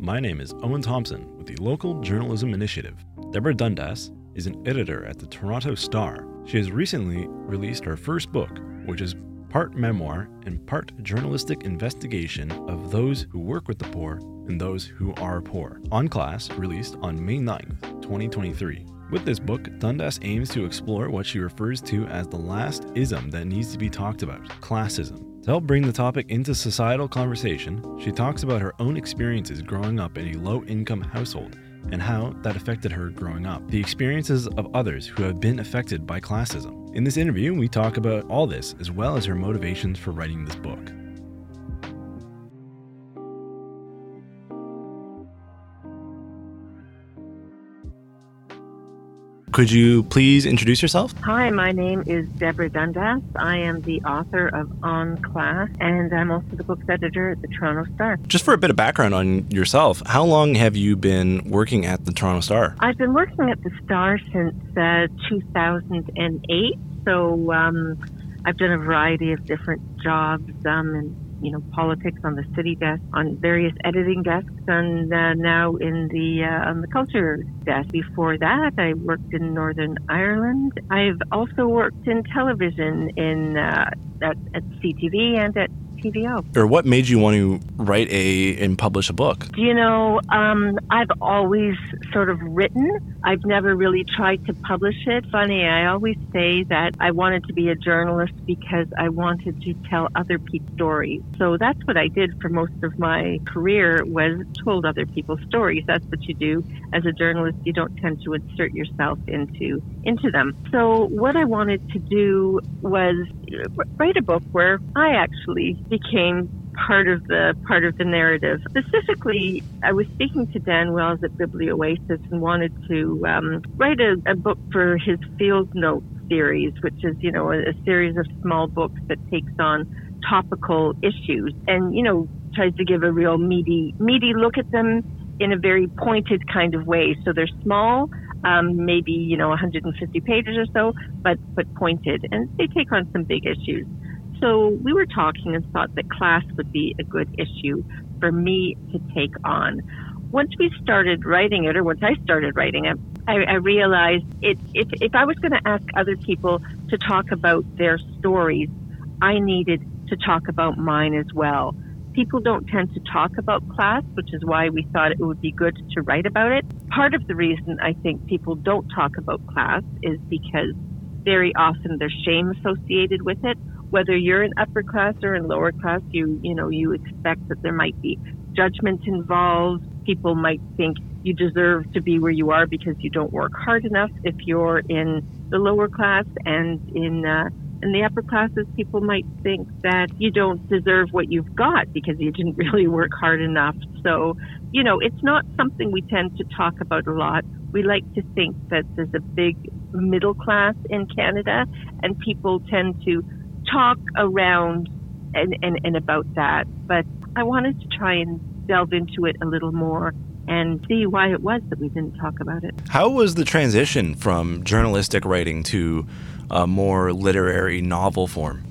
My name is Owen Thompson with the Local Journalism Initiative. Deborah Dundas is an editor at the Toronto Star. She has recently released her first book, which is part memoir and part journalistic investigation of those who work with the poor and those who are poor. On Class, released on May 9th, 2023. With this book, Dundas aims to explore what she refers to as the last ism that needs to be talked about, classism. To help bring the topic into societal conversation, she talks about her own experiences growing up in a low-income household and how that affected her growing up, the experiences of others who have been affected by classism. In this interview, we talk about all this as well as her motivations for writing this book. Could you please introduce yourself? Hi, my name is Deborah Dundas. I am the author of On Class, and I'm also the book's editor at the Toronto Star. Just for a bit of background on yourself, how long have you been working at the Toronto Star? I've been working at the Star since 2008, so I've done a variety of different jobs and politics on the city desk, on various editing desks, and now in the on the culture desk. Before that, I worked in Northern Ireland. I've also worked in television at CTV and at TVO. Or what made you want to write and publish a book? I've always sort of written. I've never really tried to publish it. Funny, I always say that I wanted to be a journalist because I wanted to tell other people's stories. So that's what I did for most of my career, was told other people's stories. That's what you do as a journalist. You don't tend to insert yourself into them. So what I wanted to do was write a book where I actually became part of the narrative. Specifically, I was speaking to Dan Wells at Biblioasis and wanted to write a book for his Field Notes series, which is, a series of small books that takes on topical issues and, tries to give a real meaty look at them in a very pointed kind of way. So they're small, maybe, 150 pages or so, but pointed, and they take on some big issues. So we were talking and thought that class would be a good issue for me to take on. Once I started writing it, I realized if I was going to ask other people to talk about their stories, I needed to talk about mine as well. People don't tend to talk about class, which is why we thought it would be good to write about it. Part of the reason I think people don't talk about class is because very often there's shame associated with it. Whether you're in upper class or in lower class, you expect that there might be judgment involved. People might think you deserve to be where you are because you don't work hard enough. If you're in the lower class, and in the upper classes, people might think that you don't deserve what you've got because you didn't really work hard enough. So, it's not something we tend to talk about a lot. We like to think that there's a big middle class in Canada, and people tend to talk around and about that. But I wanted to try and delve into it a little more and see why it was that we didn't talk about it. How was the transition from journalistic writing to a more literary novel form?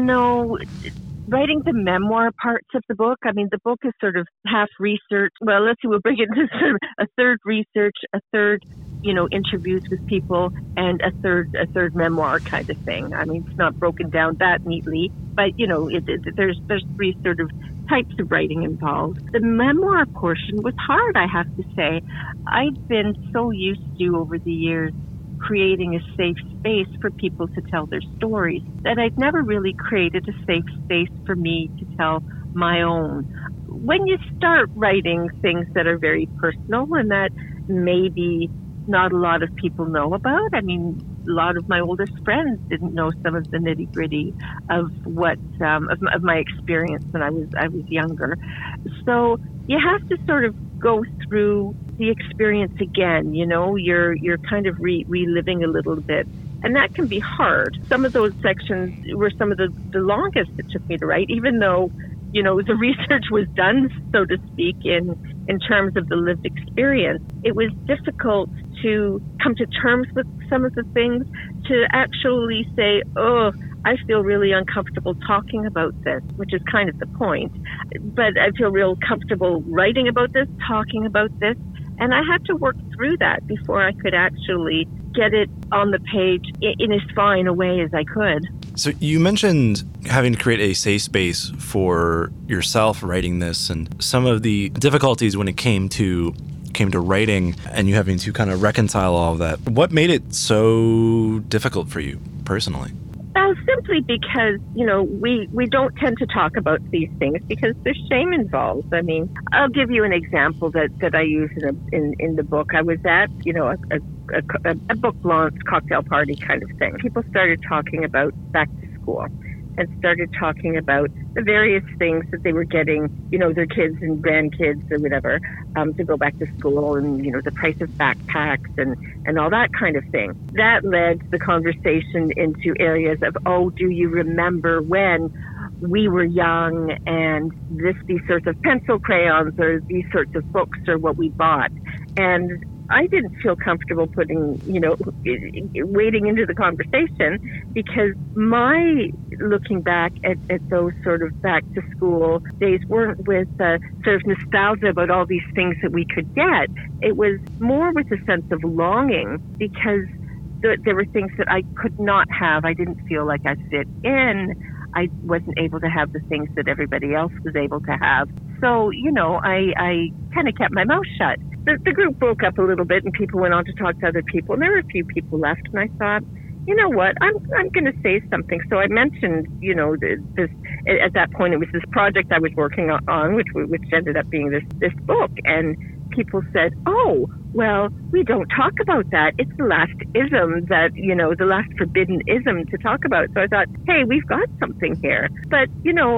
Writing the memoir parts of the book, the book is sort of half research. Well, we'll bring it to sort of a third research, a third, interviews with people, and a third memoir kind of thing. It's not broken down that neatly, but, there's three sort of types of writing involved. The memoir portion was hard, I have to say. I've been so used to, over the years, creating a safe space for people to tell their stories that I've never really created a safe space for me to tell my own. When you start writing things that are very personal and that maybe not a lot of people know about, a lot of my oldest friends didn't know some of the nitty gritty of what of my experience when I was younger. So you have to sort of go through the experience again. You're kind of reliving a little bit, and that can be hard. Some of those sections were some of the longest it took me to write, even though the research was done, so to speak, in terms of the lived experience. It was difficult to come to terms with some of the things, to actually say, I feel really uncomfortable talking about this, which is kind of the point. But I feel real comfortable writing about this, talking about this. And I had to work through that before I could actually get it on the page in as fine a way as I could. So you mentioned having to create a safe space for yourself writing this and some of the difficulties when it came to writing and you having to kind of reconcile all of that. What made it so difficult for you personally? Simply because, we don't tend to talk about these things because there's shame involved. I mean, I'll give you an example that I use in the book. I was at, a book launch cocktail party kind of thing. People started talking about back to school and started talking about the various things that they were getting, their kids and grandkids or whatever, to go back to school and, the price of backpacks and all that kind of thing. That led the conversation into areas of, do you remember when we were young and these sorts of pencil crayons or these sorts of books are what we bought. And I didn't feel comfortable wading into the conversation because my looking back at those sort of back to school days weren't with sort of nostalgia about all these things that we could get. It was more with a sense of longing because there were things that I could not have. I didn't feel like I fit in. I wasn't able to have the things that everybody else was able to have. So, I kind of kept my mouth shut. The group broke up a little bit and people went on to talk to other people. And there were a few people left. And I thought, you know what, I'm going to say something. So I mentioned, this, at that point, it was this project I was working on, which ended up being this book. And people said, oh, well, we don't talk about that. It's the last ism that, the last forbidden ism to talk about. So I thought, hey, we've got something here. But,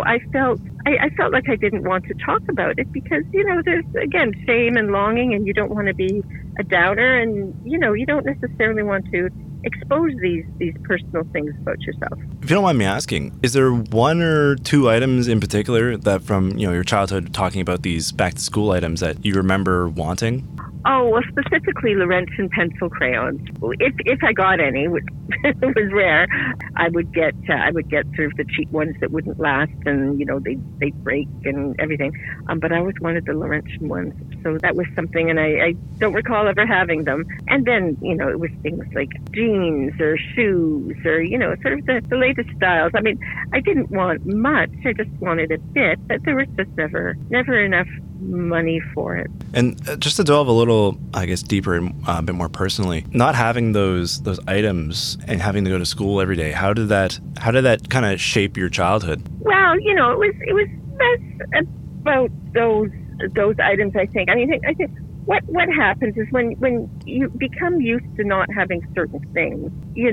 I felt like I didn't want to talk about it because, there's, again, shame and longing and you don't want to be a downer and, you don't necessarily want to expose these personal things about yourself. If you don't mind me asking, is there one or two items in particular that from, your childhood talking about these back to school items that you remember wanting? Oh, well, specifically Laurentian pencil crayons. If I got any, which was rare, I would get sort of the cheap ones that wouldn't last, and they'd break and everything. But I always wanted the Laurentian ones, so that was something, and I don't recall ever having them. And then it was things like jeans or shoes or sort of the latest styles. I mean, I didn't want much; I just wanted a bit, but there was just never enough money for it. And just to delve a little, I guess, deeper and a bit more personally, not having those items and having to go to school every day, how did that kind of shape your childhood? Well, it was less about those items, I think. I mean, I think what happens is when you become used to not having certain things,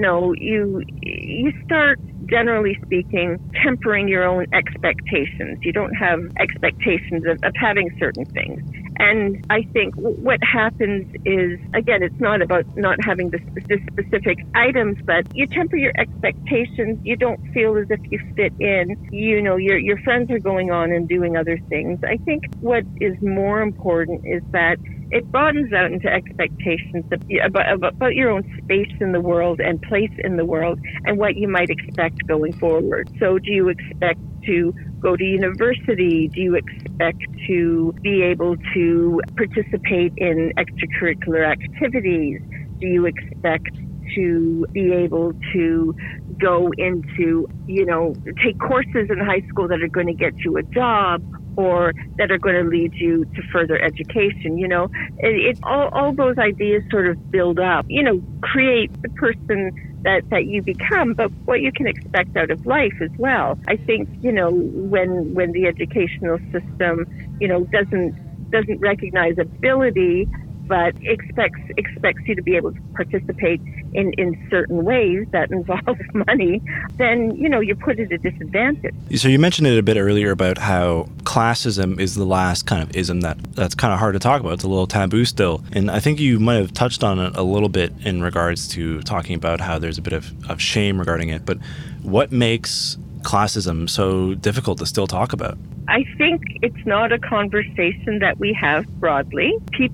you start, generally speaking, tempering your own expectations. You don't have expectations of having certain things. And I think what happens is, again, it's not about not having the specific items, but you temper your expectations. You don't feel as if you fit in. Your friends are going on and doing other things. I think what is more important is that it broadens out into expectations about your own space in the world and place in the world and what you might expect going forward. So do you expect to go to university? Do you expect to be able to participate in extracurricular activities? Do you expect to be able to go into, take courses in high school that are going to get you a job or that are going to lead you to further education? All those ideas sort of build up, create the person that you become, but what you can expect out of life as well. I think, when the educational system, doesn't recognize ability, but expects you to be able to participate in certain ways that involve money, then, you're put at a disadvantage. So you mentioned it a bit earlier about how classism is the last kind of ism that's kind of hard to talk about. It's a little taboo still. And I think you might have touched on it a little bit in regards to talking about how there's a bit of shame regarding it. But what makes classism so difficult to still talk about? I think it's not a conversation that we have broadly. People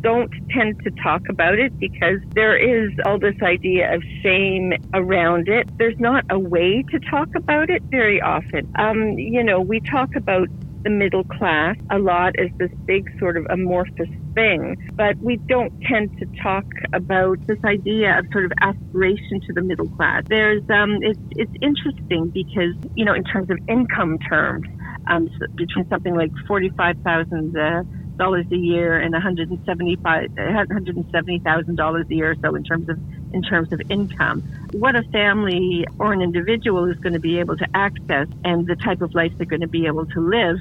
don't tend to talk about it because there is all this idea of shame around it. There's not a way to talk about it very often. We talk about the middle class a lot as this big sort of amorphous thing, but we don't tend to talk about this idea of sort of aspiration to the middle class. It's interesting because, in terms of income terms, between something like $45,000 a year and $170,000 a year or so in terms of income. What a family or an individual is going to be able to access and the type of life they're going to be able to live,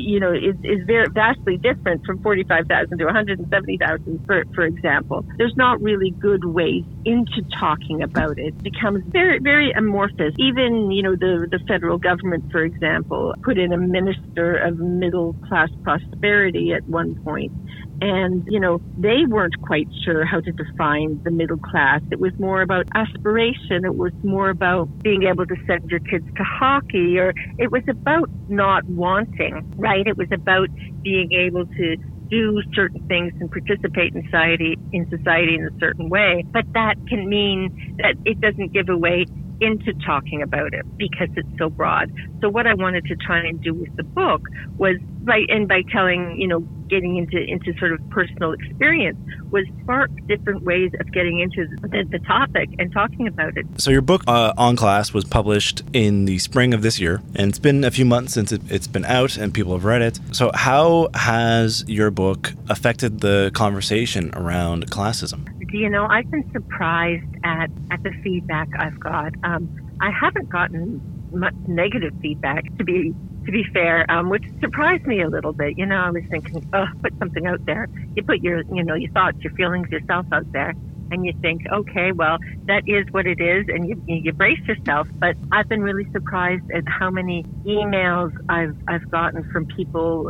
is very vastly different from $45,000 to $170,000, for example. There's not really good ways into talking about it. It becomes very, very amorphous. Even, the federal government, for example, put in a minister of middle class prosperity at one point. And, they weren't quite sure how to define the middle class. It was more about aspiration. It was more about being able to send your kids to hockey, or it was about not wanting, right? It was about being able to do certain things and participate in society in a certain way. But that can mean that it doesn't give away into talking about it because it's so broad. So what I wanted to try and do with the book was by telling, getting into sort of personal experience, was spark different ways of getting into the topic and talking about it. So your book, On Class, was published in the spring of this year, and it's been a few months since it's been out and people have read it. So how has your book affected the conversation around classism? I've been surprised at the feedback I've got. I haven't gotten much negative feedback, to be fair, which surprised me a little bit. I was thinking, put something out there. You put your thoughts, your feelings, yourself out there, and you think, okay, well, that is what it is, and you brace yourself. But I've been really surprised at how many emails I've gotten from people,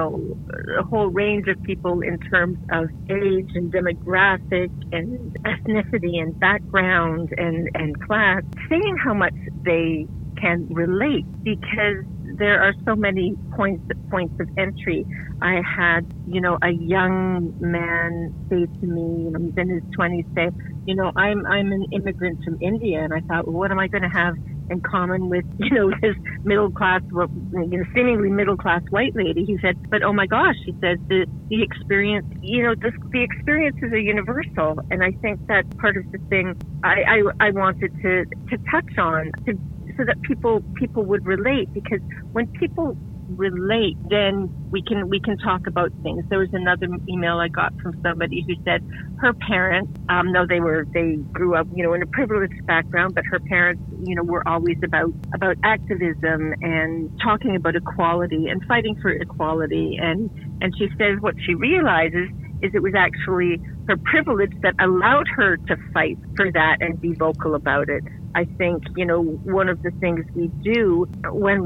a whole range of people in terms of age and demographic and ethnicity and background and class, saying how much they can relate, because there are so many points of entry. I had, a young man say to me, he's in his 20s, say, I'm an immigrant from India, and I thought, well, what am I going to have in common with, this middle class, seemingly middle class white lady? He said, but oh my gosh, he said, the experience, the experiences are universal, and I think that's part of the thing I wanted to touch on, so that people would relate, because when people relate, then we can talk about things. There was another email I got from somebody who said her parents, they grew up, in a privileged background, but her parents, were always about activism and talking about equality and fighting for equality. And she says what she realizes is it was actually her privilege that allowed her to fight for that and be vocal about it. I think, one of the things we do when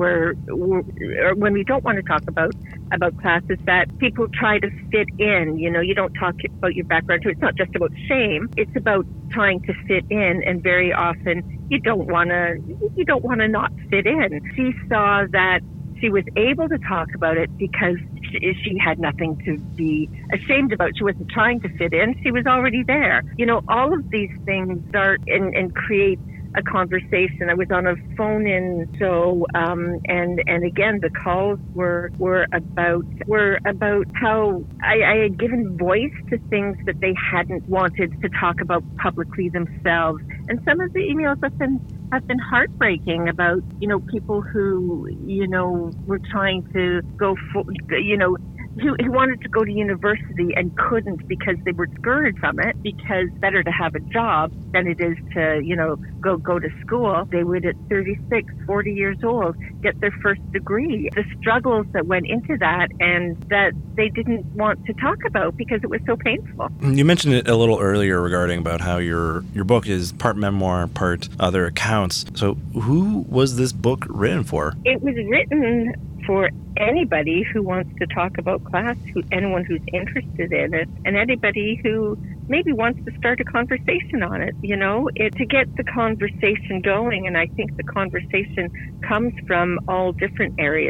when we don't want to talk about class is that people try to fit in. You don't talk about your background too. It's not just about shame. It's about trying to fit in, and very often you don't want to not fit in. She saw that she was able to talk about it because she had nothing to be ashamed about. She wasn't trying to fit in. She was already there. All of these things start and create a conversation. I was on a phone-in show, and again, the calls were about how I had given voice to things that they hadn't wanted to talk about publicly themselves. And some of the emails have been heartbreaking about, people who, were trying to go for, who wanted to go to university and couldn't because they were discouraged from it, because it's better to have a job than it is to, go to school. They would, at 36, 40 years old, get their first degree. The struggles that went into that, and that they didn't want to talk about because it was so painful. You mentioned it a little earlier regarding about how your book is part memoir, part other accounts. So who was this book written for? It was written for anybody who wants to talk about class, anyone who's interested in it, and anybody who maybe wants to start a conversation on it, to get the conversation going. And I think the conversation comes from all different areas,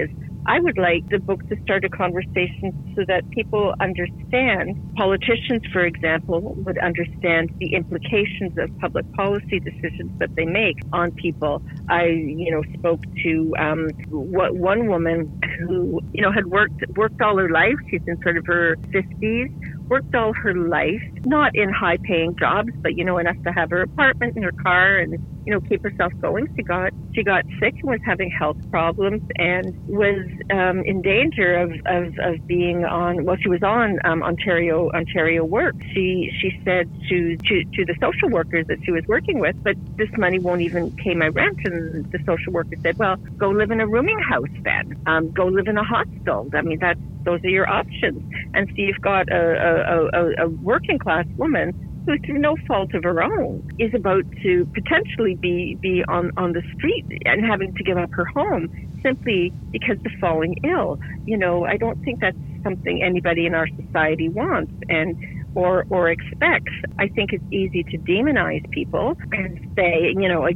I would like the book to start a conversation so that people understand, politicians, for example, would understand the implications of public policy decisions that they make on people. I, spoke to one woman who, had worked all her life. She's in sort of her 50s, worked all her life, not in high-paying jobs, but, enough to have her apartment and her car and, keep herself going. She got sick and was having health problems and was in danger of being on, she was on Ontario Work. She said to the social workers that she was working with, but this money won't even pay my rent. And the social worker said, well, go live in a rooming house then. Go live in a hostel. I mean, those are your options. And so you've got a working class woman who, through no fault of her own, is about to potentially be on the street and having to give up her home simply because of falling ill. I don't think that's something anybody in our society wants or expects. I think it's easy to demonize people and say,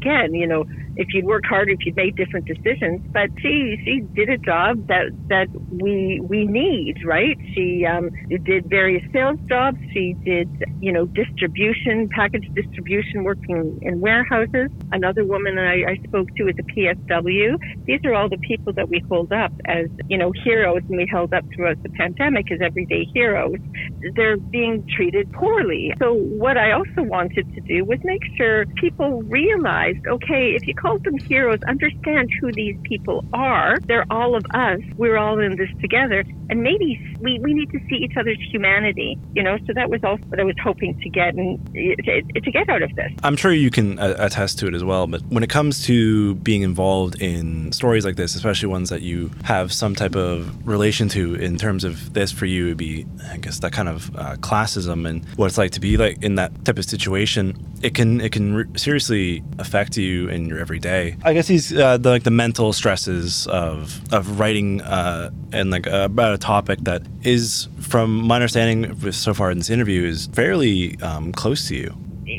if you'd worked harder, if you'd made different decisions. But she did a job that we need, right? She did various sales jobs. She did, distribution, package distribution, working in warehouses. Another woman I spoke to is a PSW. These are all the people that we hold up as, heroes, and we held up throughout the pandemic as everyday heroes. They're being treated poorly. So what I also wanted to do was make sure people realized, okay, if you call them heroes, understand who these people are. They're all of us. We're all in this together. And maybe we need to see each other's humanity, so that was also what I was hoping to get out of this. I'm sure you can attest to it as well, but when it comes to being involved in stories like this, especially ones that you have some type of relation to, in terms of this for you would be, I guess, that kind of classism and what it's like to be like in that type of situation, it can seriously affect you in your everyday. I guess these the mental stresses of writing and about a topic that is, from my understanding so far in this interview, is fairly close to you.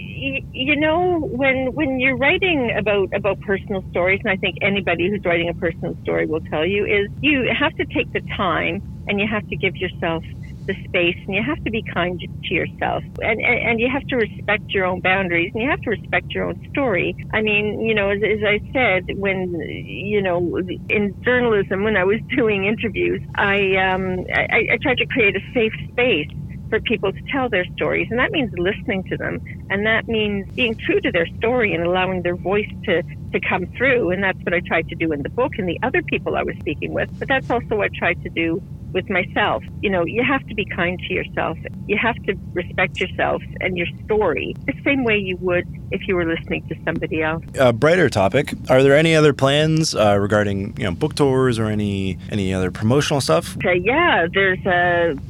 When you're writing about personal stories, and I think anybody who's writing a personal story will tell you, is you have to take the time and you have to give yourself the space, and you have to be kind to yourself, and you have to respect your own boundaries, and you have to respect your own story. I mean, as I said, when, in journalism, when I was doing interviews, I tried to create a safe space for people to tell their stories, and that means listening to them, and that means being true to their story and allowing their voice to come through, and that's what I tried to do in the book and the other people I was speaking with, but that's also what I tried to do with myself. You have to be kind to yourself. You have to respect yourself and your story the same way you would if you were listening to somebody else. A brighter topic. Are there any other plans regarding, book tours or any other promotional stuff? Yeah, there's there's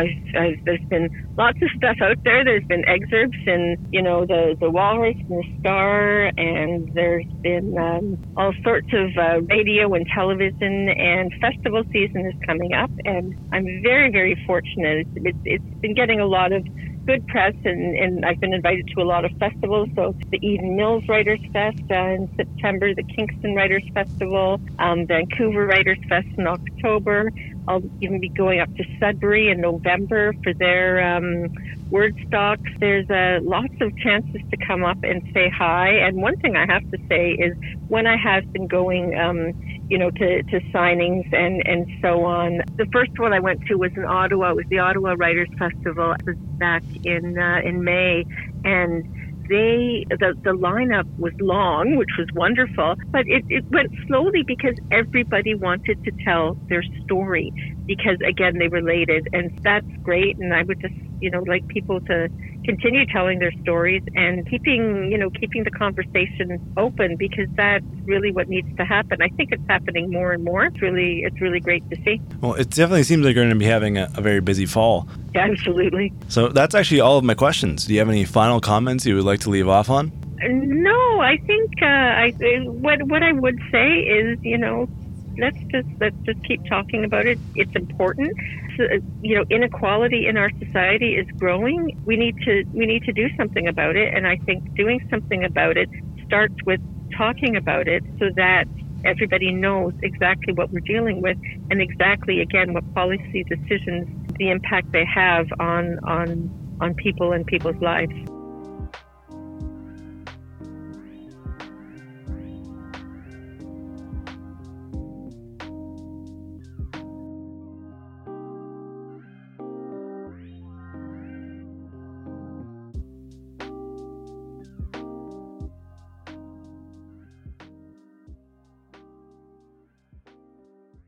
been lots of stuff out there. There's been excerpts in, the Walrus and the Star, and there's been all sorts of radio and television, and festival season is coming up. And I'm very, very fortunate. It's been getting a lot of good press, and I've been invited to a lot of festivals. So the Eden Mills Writers Fest in September, the Kingston Writers Festival, Vancouver Writers Fest in October. I'll even be going up to Sudbury in November for their word stocks. There's lots of chances to come up and say hi. And one thing I have to say is, when I have been going to signings and so on. The first one I went to was in Ottawa. It was the Ottawa Writers Festival. It was back in May, and the lineup was long, which was wonderful, but it went slowly because everybody wanted to tell their story, because again, they related, and that's great. And I would just like people to continue telling their stories and keeping the conversation open, because that's really what needs to happen. I think it's happening more and more. It's really great to see. Well, it definitely seems like you're going to be having a very busy fall. Yeah, absolutely. So that's actually all of my questions. Do you have any final comments you would like to leave off on? No, I think what I would say is, let's just keep talking about it. It's important. Inequality in our society is growing. We need to do something about it, and I think doing something about it starts with talking about it, so that everybody knows exactly what we're dealing with and exactly, again, what policy decisions, the impact they have on people and people's lives.